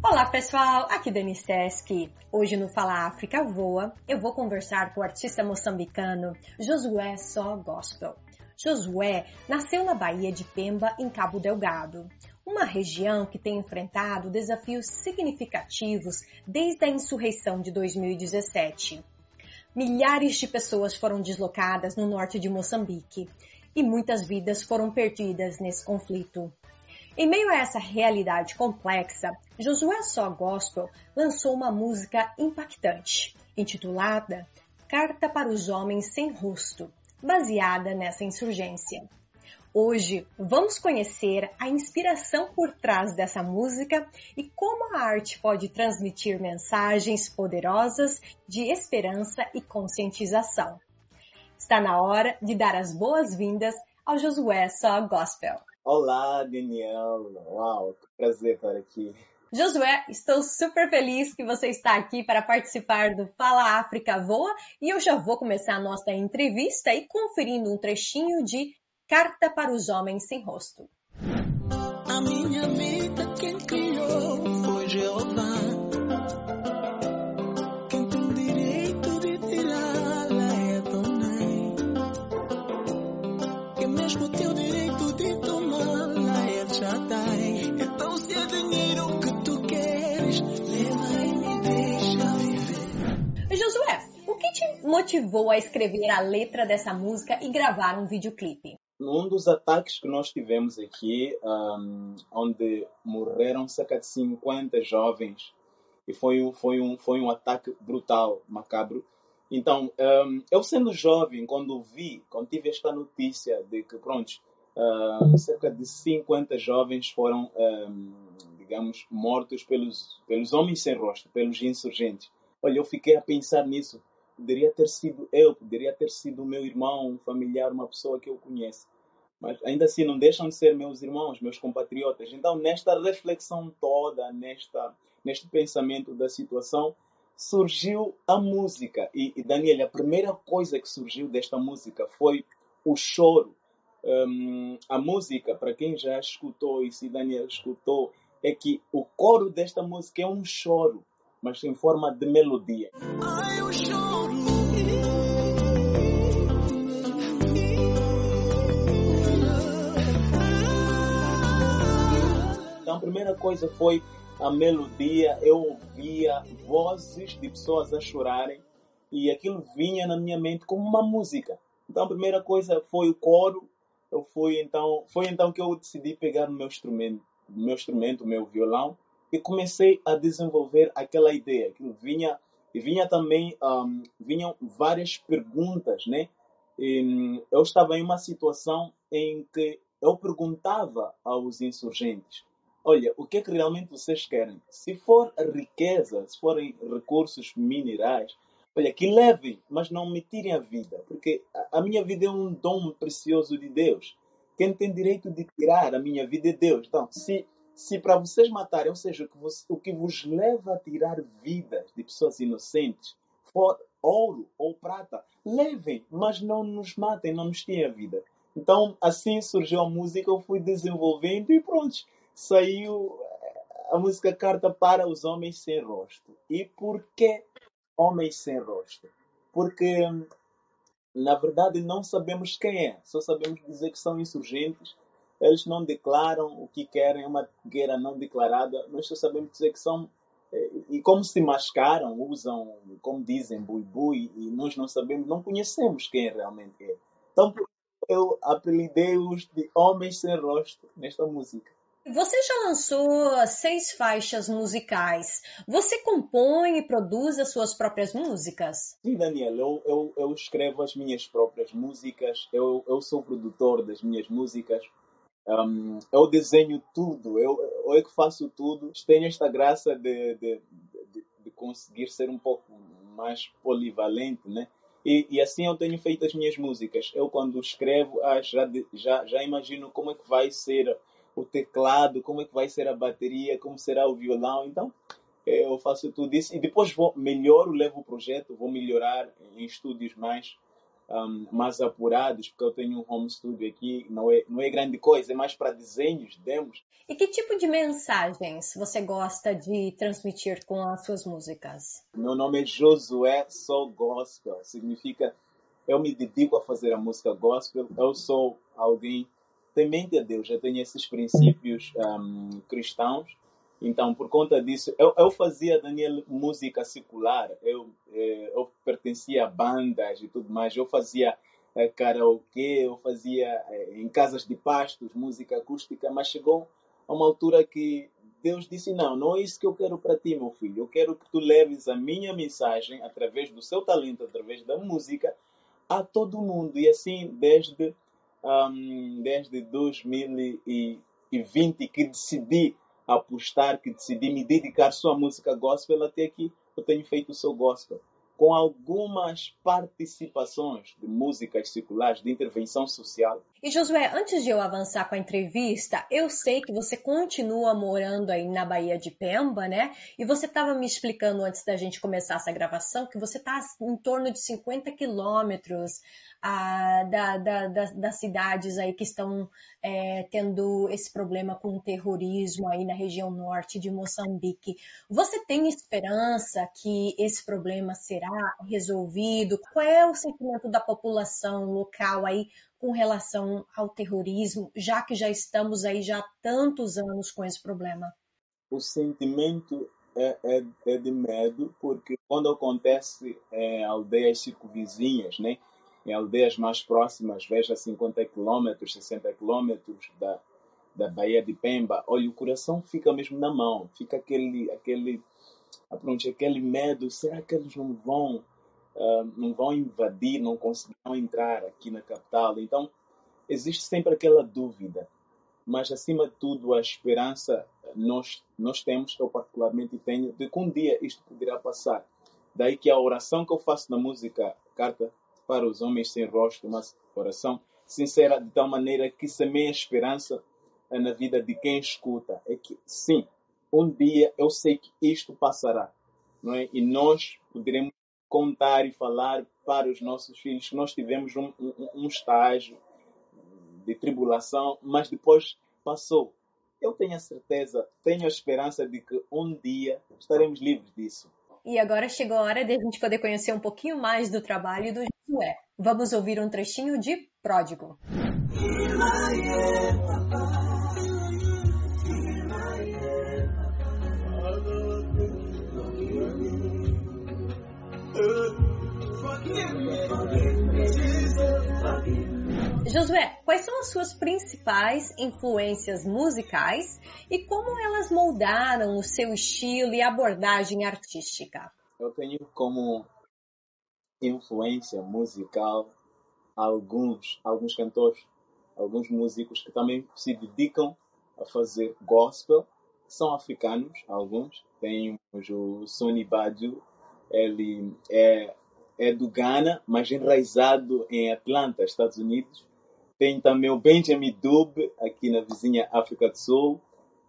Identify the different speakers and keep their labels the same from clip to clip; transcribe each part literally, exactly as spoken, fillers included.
Speaker 1: Olá pessoal, aqui Dani Steski. Hoje no Fala África Voa, eu vou conversar com o artista moçambicano Josué Só Gospel. Josué nasceu na Baía de Pemba, em Cabo Delgado, uma região que tem enfrentado desafios significativos desde a insurreição de dois mil e dezessete. Milhares de pessoas foram deslocadas no norte de Moçambique e muitas vidas foram perdidas nesse conflito. Em meio a essa realidade complexa, Josué Só Gospel lançou uma música impactante, intitulada Carta para os Homens Sem Rosto, baseada nessa insurgência. Hoje, vamos conhecer a inspiração por trás dessa música e como a arte pode transmitir mensagens poderosas de esperança e conscientização. Está na hora de dar as boas-vindas ao Josué Só Gospel.
Speaker 2: Olá, Daniel. Uau, que prazer estar aqui.
Speaker 1: Josué, estou super feliz que você está aqui para participar do Fala África Voa e eu já vou começar a nossa entrevista e conferindo um trechinho de Carta para os Homens Sem Rosto.
Speaker 3: A minha vida quem criou foi Jeová. Quem tem direito de tirá-la é Adonai. Que mesmo teu direito de tomá-la é Shaddai. Então se é dinheiro que tu queres, leva e me deixa viver.
Speaker 1: Josué, o que te motivou a escrever a letra dessa música e gravar um videoclipe?
Speaker 2: Num dos ataques que nós tivemos aqui, um, onde morreram cerca de cinquenta jovens, e foi um, foi um, foi um ataque brutal, macabro. Então, um, eu sendo jovem, quando vi, quando tive esta notícia de que, pronto, uh, cerca de cinquenta jovens foram, um, digamos, mortos pelos, pelos homens sem rosto, pelos insurgentes. Olha, eu fiquei a pensar nisso. Poderia ter sido eu, poderia ter sido o meu irmão, um familiar, uma pessoa que eu conheço. Mas ainda assim não deixam de ser meus irmãos, meus compatriotas. Então, nesta reflexão toda, nesta, neste pensamento da situação, surgiu a música. E, e Daniel, a primeira coisa que surgiu desta música foi o choro. Um, a música, para quem já escutou, e se Daniel escutou, é que o coro desta música é um choro, mas em forma de melodia.
Speaker 3: Ai, eu choro.
Speaker 2: Então a primeira coisa foi a melodia. Eu ouvia vozes de pessoas a chorarem e aquilo vinha na minha mente como uma música. Então a primeira coisa foi o coro. Eu fui então, foi então que eu decidi pegar o meu instrumento, o meu instrumento, o meu violão, e comecei a desenvolver aquela ideia. Aquilo vinha e vinha também um, vinham várias perguntas, né? E, eu estava em uma situação em que eu perguntava aos insurgentes: olha, o que é que realmente vocês querem? Se for riqueza, se forem recursos minerais, olha, que levem, mas não me tirem a vida, porque a minha vida é um dom precioso de Deus. Quem tem direito de tirar a minha vida é Deus. Então, se, se para vocês matarem, ou seja, o que, vos, o que vos leva a tirar vidas de pessoas inocentes, for ouro ou prata, levem, mas não nos matem, não nos tirem a vida. Então, assim surgiu a música, eu fui desenvolvendo e pronto. Saiu a música Carta para os Homens Sem Rosto. E por que Homens Sem Rosto? Porque, na verdade, não sabemos quem é. Só sabemos dizer que são insurgentes. Eles não declaram o que querem, é uma guerra não declarada. Nós só sabemos dizer que são... E como se mascaram, usam, como dizem, bui-bui, e nós não sabemos, não conhecemos quem realmente é. Então, eu apelidei-os de Homens Sem Rosto nesta música.
Speaker 1: Você já lançou seis faixas musicais. Você compõe e produz as suas próprias músicas?
Speaker 2: Sim, Daniel, eu, eu, eu escrevo as minhas próprias músicas, eu, eu sou produtor das minhas músicas, um, eu desenho tudo, eu, eu é que faço tudo. Tenho esta graça de, de, de, de conseguir ser um pouco mais polivalente, né? E, e assim eu tenho feito as minhas músicas. Eu, quando escrevo, ah, já, já, já imagino como é que vai ser o teclado, como é que vai ser a bateria, como será o violão. Então, eu faço tudo isso e depois vou, melhoro, levo o projeto, vou melhorar em estúdios mais um, mais apurados, porque eu tenho um home studio aqui, não é, não é grande coisa, é mais para desenhos, demos.
Speaker 1: E que tipo de mensagens você gosta de transmitir com as suas músicas?
Speaker 2: Meu nome é Josué, sou gospel, significa eu me dedico a fazer a música gospel, eu sou alguém temente a Deus, eu tenho esses princípios um, cristãos, então por conta disso, eu, eu fazia, Daniel, música secular, eu, eh, eu pertencia a bandas e tudo mais, eu fazia eh, karaokê, eu fazia eh, em casas de pastos, música acústica, mas chegou a uma altura que Deus disse, não, não é isso que eu quero para ti, meu filho, eu quero que tu leves a minha mensagem através do seu talento, através da música, a todo mundo. E assim, desde, um, desde dois mil e vinte que decidi apostar, que decidi me dedicar só à música gospel, até aqui eu tenho feito só gospel. Com algumas participações de músicas seculares, de intervenção social.
Speaker 1: E Josué, antes de eu avançar com a entrevista, eu sei que você continua morando aí na Baía de Pemba, né? E você estava me explicando antes da gente começar essa gravação que você está em torno de cinquenta quilômetros ah, da, da, da, das cidades aí que estão é, tendo esse problema com o terrorismo aí na região norte de Moçambique. Você tem esperança que esse problema será resolvido? Qual é o sentimento da população local aí com relação ao terrorismo, já que já estamos aí já há tantos anos com esse problema?
Speaker 2: O sentimento é, é, é de medo, porque quando acontece em aldeias circunvizinhas, né, em aldeias mais próximas, veja cinquenta quilômetros, sessenta quilômetros da, da Baía de Pemba, olha, o coração fica mesmo na mão, fica aquele, aquele, pronto, aquele medo, será que eles não vão, uh, não vão invadir, não conseguirão entrar aqui na capital? Então, existe sempre aquela dúvida, mas acima de tudo a esperança nós, nós temos, eu particularmente tenho, de que um dia isto poderá passar. Daí que a oração que eu faço na música Carta para os Homens Sem Rosto, uma oração sincera, de tal maneira que semeia esperança na vida de quem escuta. É que, sim, um dia eu sei que isto passará, não é? E nós poderemos contar e falar para os nossos filhos que nós tivemos um, um, um estágio de tribulação, mas depois passou. Eu tenho a certeza, tenho a esperança de que um dia estaremos livres disso.
Speaker 1: E agora chegou a hora de a gente poder conhecer um pouquinho mais do trabalho do Josué. Vamos ouvir um trechinho de Pródigo. Josué, quais são as suas principais influências musicais e como elas moldaram o seu estilo e abordagem artística?
Speaker 2: Eu tenho como influência musical alguns, alguns cantores, alguns músicos que também se dedicam a fazer gospel, são africanos, alguns. Temos o Sonny Badu, ele é, é do Ghana, mas enraizado em Atlanta, Estados Unidos. Tem também o Benjamin Dube, aqui na vizinha África do Sul.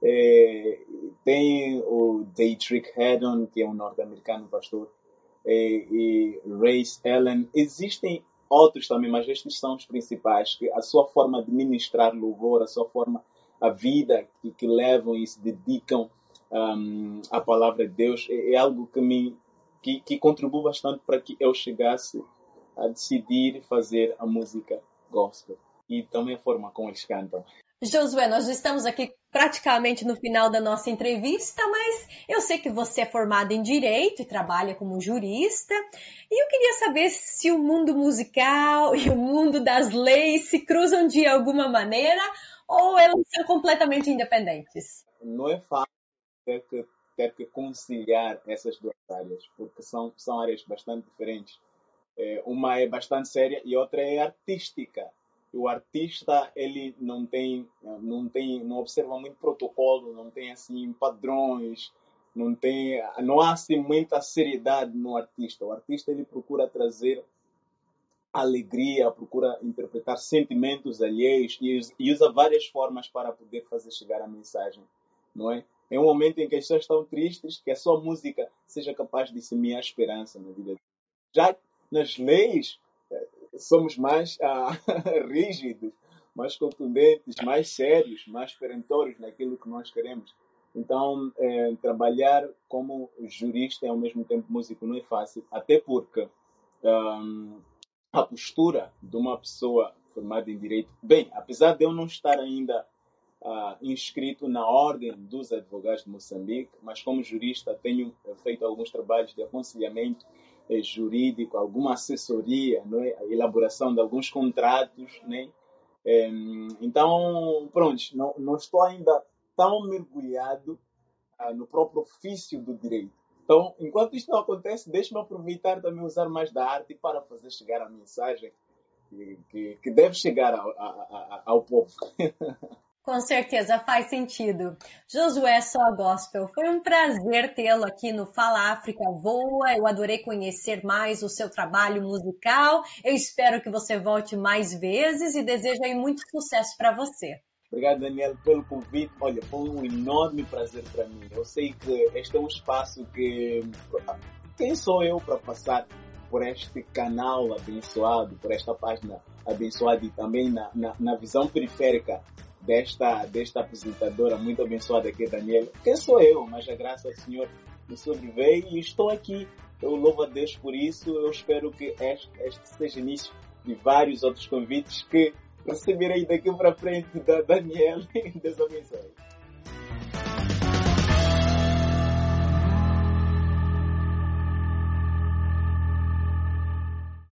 Speaker 2: É, tem o Dietrich Haddon, que é um norte-americano pastor, e, e Race Allen. Existem outros também, mas estes são os principais, que a sua forma de ministrar louvor, a sua forma, a vida que, que levam e se dedicam um, à palavra de Deus, é, é algo que me que, que contribui bastante para que eu chegasse a decidir fazer a música gospel. E também a forma como eles cantam.
Speaker 1: Josué, nós estamos aqui praticamente no final da nossa entrevista, mas eu sei que você é formado em Direito e trabalha como jurista. E eu queria saber se o mundo musical e o mundo das leis se cruzam de alguma maneira ou elas são completamente independentes?
Speaker 2: Não é fácil ter que, ter que conciliar essas duas áreas, porque são, são áreas bastante diferentes. É, uma é bastante séria e outra é artística. O artista, ele não tem, não tem, não observa muito protocolo, não tem assim padrões, não tem, não há assim muita seriedade no artista. O artista, ele procura trazer alegria, procura interpretar sentimentos alheios e usa várias formas para poder fazer chegar a mensagem, não é? É um momento em que as pessoas estão tristes, que a sua música seja capaz de semear esperança na vida. Já nas leis, somos mais ah, rígidos, mais contundentes, mais sérios, mais perentórios naquilo que nós queremos. Então, eh, trabalhar como jurista e ao mesmo tempo músico não é fácil, até porque um, a postura de uma pessoa formada em direito, bem, apesar de eu não estar ainda uh, inscrito na ordem dos advogados de Moçambique, mas como jurista tenho feito alguns trabalhos de aconselhamento eh, jurídico, alguma assessoria, não é? A elaboração de alguns contratos, né? Eh, então, pronto, não, não estou ainda tão mergulhado uh, no próprio ofício do direito. Então, enquanto isto não acontece, deixe-me aproveitar também usar mais da arte para fazer chegar a mensagem que, que, que deve chegar ao, a, a, ao povo.
Speaker 1: Com certeza, faz sentido. Josué Só Gospel, foi um prazer tê-lo aqui no Fala África Voa. Eu adorei conhecer mais o seu trabalho musical. Eu espero que você volte mais vezes e desejo aí muito sucesso para você.
Speaker 2: Obrigado, Daniel, pelo convite. Olha, foi um enorme prazer para mim. Eu sei que este é um espaço que... Quem sou eu para passar por este canal abençoado, por esta página abençoada e também na, na, na visão periférica desta, desta apresentadora muito abençoada aqui, Daniel. Quem sou eu? Mas a graça do Senhor me sobreveio e estou aqui. Eu louvo a Deus por isso. Eu espero que este, este seja início de vários outros convites que receberei daqui para frente da Daniel. Deus abençoe.